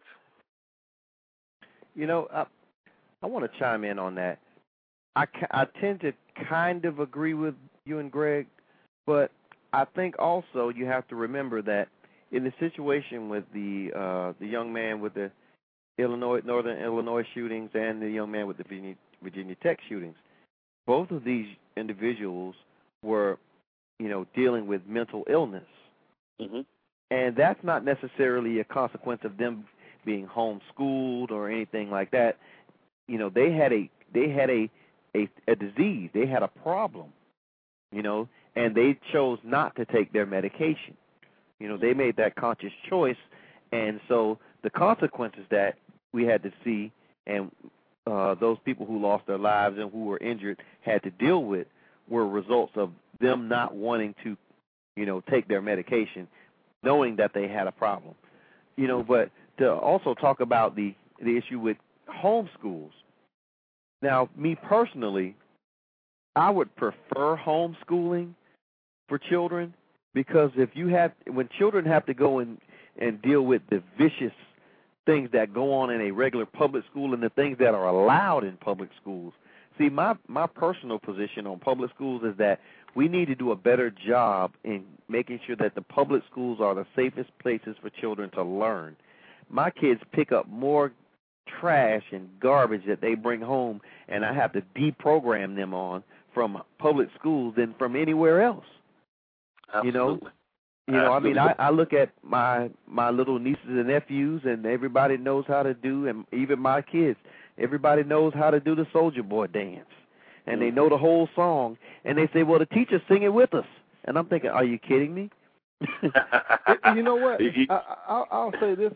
I want to chime in on that. I tend to kind of agree with you and Greg, but I think also you have to remember that in the situation with the young man with the Northern Illinois shootings and the young man with the Virginia Tech shootings, both of these individuals were, dealing with mental illness. Mm-hmm. And that's not necessarily a consequence of them being homeschooled or anything like that. They had a disease. They had a problem, and they chose not to take their medication. They made that conscious choice, and so the consequences that we had to see and those people who lost their lives and who were injured had to deal with were results of them not wanting to, take their medication, knowing that they had a problem. But to also talk about the issue with homeschools. Now, me personally, I would prefer homeschooling for children because when children have to go and deal with the vicious things that go on in a regular public school and the things that are allowed in public schools. See, my personal position on public schools is that we need to do a better job in making sure that the public schools are the safest places for children to learn. My kids pick up more trash and garbage that they bring home, and I have to deprogram them on from public schools than from anywhere else. Absolutely. I mean, I look at my little nieces and nephews, and everybody knows how to do, and even my kids, everybody knows how to do the Soldier Boy dance, and they know the whole song, and they say, well, the teacher's singing with us. And I'm thinking, are you kidding me? You know what? I'll say this.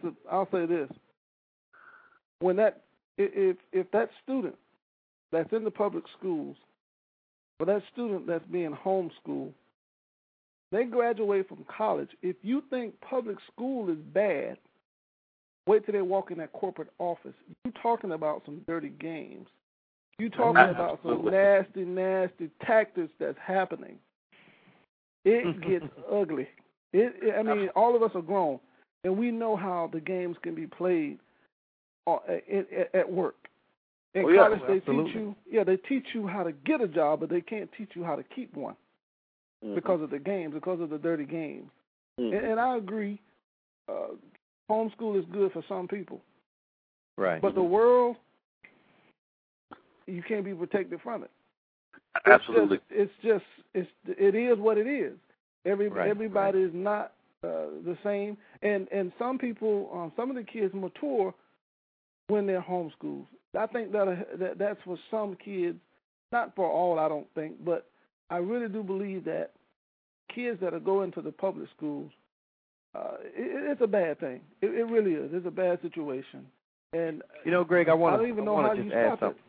When if that student that's in the public schools, or that student that's being homeschooled, they graduate from college. If you think public school is bad, wait till they walk in that corporate office. You're talking about some dirty games. You talking about some nasty, nasty tactics that's happening. It gets ugly. I mean, all of us are grown, and we know how the games can be played at work. In college, they teach you how to get a job, but they can't teach you how to keep one because of the games, because of the dirty games. And I agree, homeschool is good for some people. Right. But the world, you can't be protected from it. Absolutely. It is what it is. Everybody is not the same. And some people, some of the kids mature when they're homeschooled. I think that's for some kids, not for all, I don't think, but I really do believe that kids that are going to the public schools, it's a bad thing. It really is. It's a bad situation. And Greg, I don't even know how you stop it.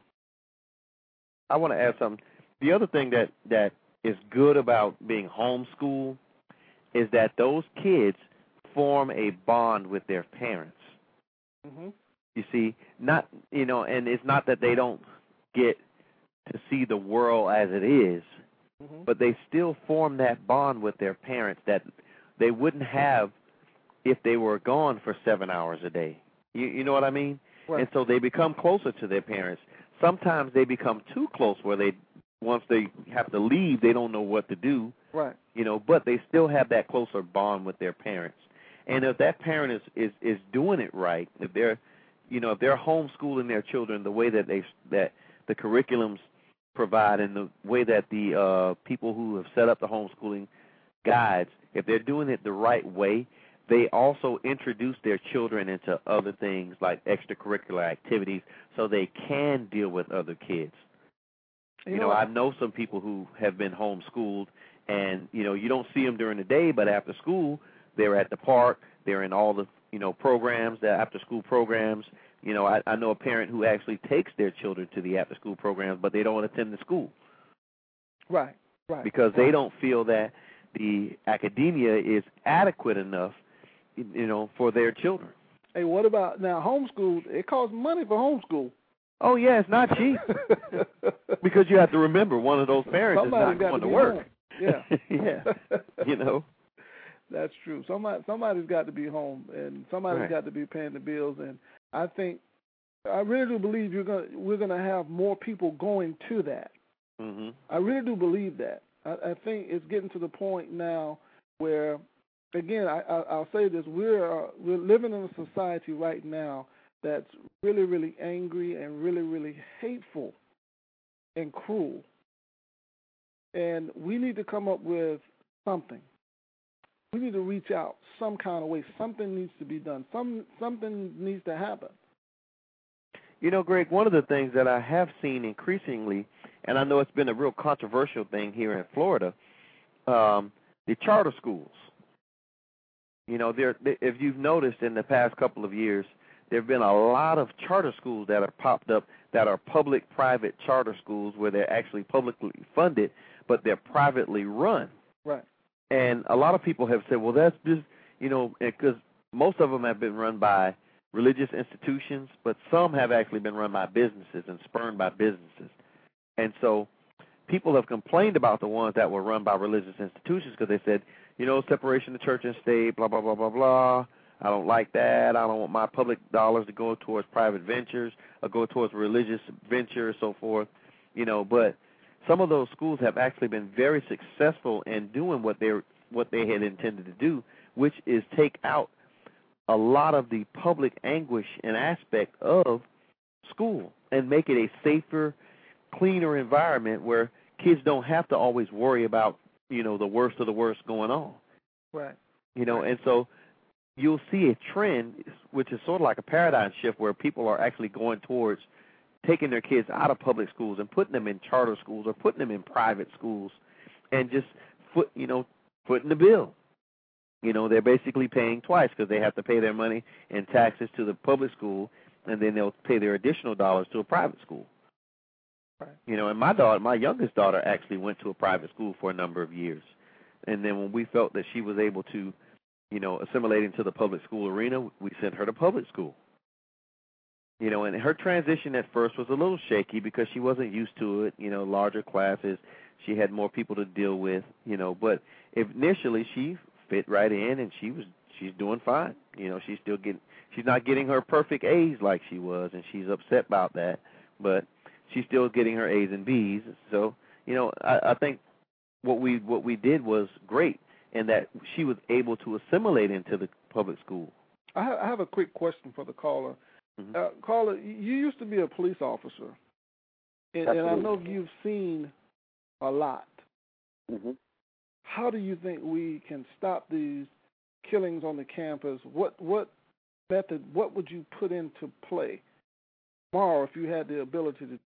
I want to add something. The other thing that is good about being homeschooled is that those kids form a bond with their parents. Mm-hmm. You see, and it's not that they don't get to see the world as it is, but they still form that bond with their parents that they wouldn't have if they were gone for 7 hours a day. You know what I mean? Right. And so they become closer to their parents. Sometimes they become too close where once they have to leave, they don't know what to do. Right. But they still have that closer bond with their parents. And if that parent is doing it right, if they're homeschooling their children the way that the curriculums provide and the way that the people who have set up the homeschooling guides, if they're doing it the right way, they also introduce their children into other things like extracurricular activities so they can deal with other kids. I know some people who have been homeschooled, and, you don't see them during the day, but after school, they're at the park, they're in all the, programs, the after-school programs. I know a parent who actually takes their children to the after-school programs, but they don't attend the school. Right. Because they don't feel that the academia is adequate enough, for their children. Hey, what about now homeschool? It costs money for homeschool. Oh, yeah, it's not cheap. Because you have to remember, one of those parents is not going to work. Home. Yeah. Yeah. That's true. Somebody's got to be home, and somebody's got to be paying the bills. And I really do believe we're gonna have more people going to that. Mm-hmm. I really do believe that. I think it's getting to the point now where, again, I'll say this: we're living in a society right now that's really, really angry and really, really hateful and cruel. And we need to come up with something. We need to reach out some kind of way. Something needs to be done. Something needs to happen. Greg, one of the things that I have seen increasingly, and I know it's been a real controversial thing here in Florida, the charter schools. If you've noticed in the past couple of years, there have been a lot of charter schools that have popped up that are public-private charter schools where they're actually publicly funded, but they're privately run. Right. And a lot of people have said, well, that's just, because most of them have been run by religious institutions, but some have actually been run by businesses and spurned by businesses. And so people have complained about the ones that were run by religious institutions because they said, separation of church and state, blah, blah, blah, blah, blah. I don't like that. I don't want my public dollars to go towards private ventures or go towards religious ventures, so forth. But some of those schools have actually been very successful in doing what they had intended to do, which is take out a lot of the public anguish and aspect of school and make it a safer, cleaner environment where kids don't have to always worry about, the worst of the worst going on. Right. And so you'll see a trend, which is sort of like a paradigm shift where people are actually going towards taking their kids out of public schools and putting them in charter schools or putting them in private schools and just footing the bill. They're basically paying twice because they have to pay their money in taxes to the public school, and then they'll pay their additional dollars to a private school. Right. And my youngest daughter actually went to a private school for a number of years. And then when we felt that she was able to, assimilate into the public school arena, we sent her to public school. You know, and her transition at first was a little shaky because she wasn't used to it. You know, larger classes, she had more people to deal with. You know, but initially she fit right in, and she's doing fine. You know, she's not getting her perfect A's like she was, and she's upset about that. But she's still getting her A's and B's. So, you know, I think what we did was great, in that she was able to assimilate into the public school. I have a quick question for the caller. Mm-hmm. Caller, you used to be a police officer, and I know you've seen a lot. Mm-hmm. How do you think we can stop these killings on the campus? What method, what would you put into play tomorrow if you had the ability to?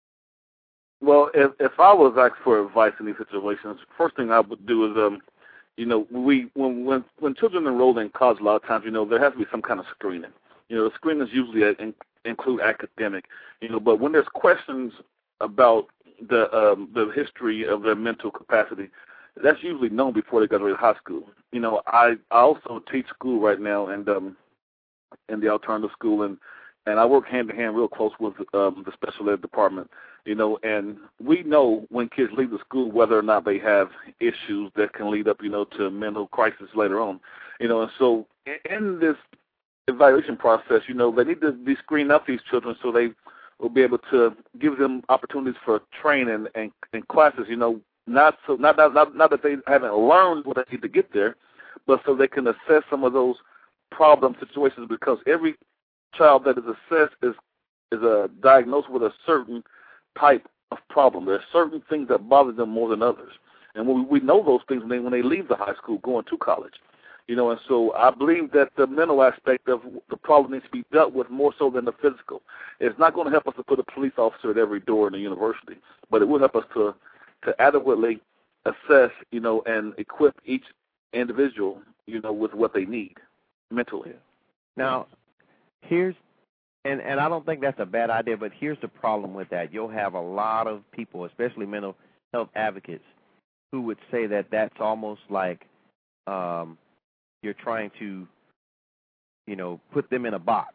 Well, if I was asked for advice in these situations, first thing I would do is, you know, when children enroll in college, a lot of times, you know, there has to be some kind of screening. You know, the screenings usually include academic, you know, but when there's questions about the history of their mental capacity, that's usually known before they graduate high school. You know, I also teach school right now, and in the alternative school, and I work hand in hand real close with the special ed department. You know, and we know when kids leave the school whether or not they have issues that can lead up, you know, to mental crisis later on. You know, and so in this evaluation process, you know, they need to be screening out these children so they will be able to give them opportunities for training and classes, you know, not that they haven't learned what they need to get there, but so they can assess some of those problem situations, because every child that is assessed is diagnosed with a certain type of problem. There are certain things that bother them more than others. And we know those things when they leave the high school going to college. You know, and so I believe that the mental aspect of the problem needs to be dealt with more so than the physical. It's not going to help us to put a police officer at every door in the university, but it will help us to adequately assess, you know, and equip each individual, you know, with what they need mentally. Now, here's, and I don't think that's a bad idea, but here's the problem with that. You'll have a lot of people, especially mental health advocates, who would say that that's almost like you're trying to, you know, put them in a box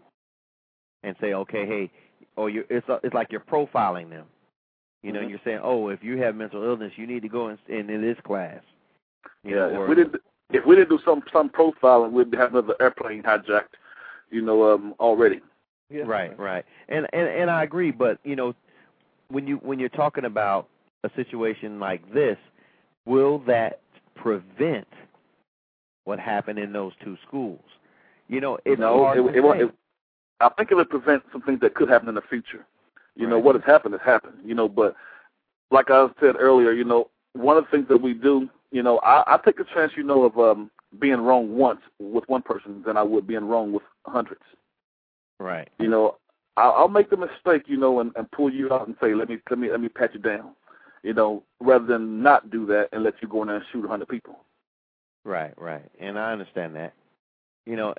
and say, okay, hey, or it's like you're profiling them. You know, you're saying, oh, if you have mental illness, you need to go in this class. You know, if we didn't do some profiling, we'd have another airplane hijacked, you know, already. Yeah. Right. And I agree, but you know, when you're talking about a situation like this, will that prevent what happened in those two schools? You know, it's hard to say. I think it would prevent some things that could happen in the future. You know, what has happened, you know, but like I said earlier, you know, one of the things that we do, you know, I take a chance, you know, of being wrong once with one person than I would being wrong with hundreds. Right. You know, I'll make the mistake, you know, and pull you out and say, let me pat you down, you know, rather than not do that and let you go in there and shoot 100 people. Right. And I understand that. You know,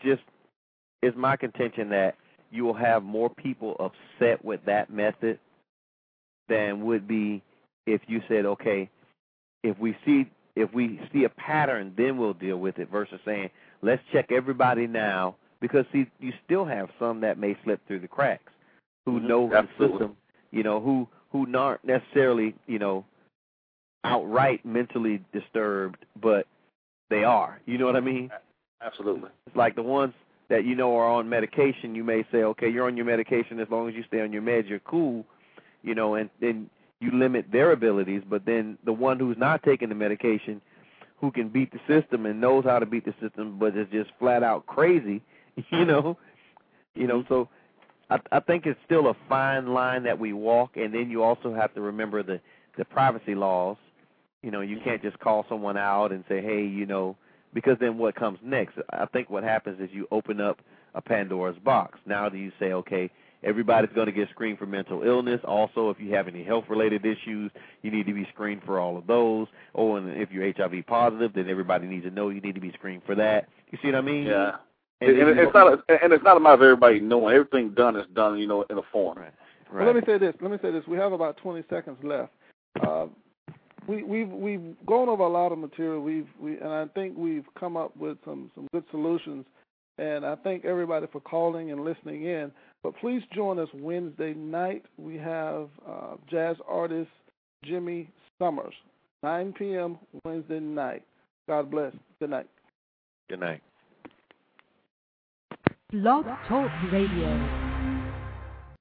it's my contention that you will have more people upset with that method than would be if you said, okay, if we see a pattern, then we'll deal with it, versus saying, let's check everybody now, because see, you still have some that may slip through the cracks, who know the system, you know, who aren't necessarily, you know, outright mentally disturbed, but they are. You know what I mean? Absolutely. It's like the ones that you know are on medication. You may say, okay, you're on your medication, as long as you stay on your meds, you're cool, you know, and then you limit their abilities. But then the one who's not taking the medication, who can beat the system and knows how to beat the system, but is just flat out crazy, you know. So I think it's still a fine line that we walk, and then you also have to remember the privacy laws. You know, you can't just call someone out and say, hey, you know, because then what comes next? I think what happens is you open up a Pandora's box. Now do you say, okay, everybody's going to get screened for mental illness. Also, if you have any health-related issues, you need to be screened for all of those. Oh, and if you're HIV positive, then everybody needs to know you need to be screened for that. You see what I mean? Yeah. And it's not a matter of everybody knowing. Everything done is done, you know, in a form. Right. Well, let me say this. We have about 20 seconds left. We've gone over a lot of material. And I think we've come up with some good solutions. And I thank everybody for calling and listening in. But please join us Wednesday night. We have jazz artist Jimmy Summers, 9 p.m. Wednesday night. God bless. Good night. Good night. Blog Talk Radio.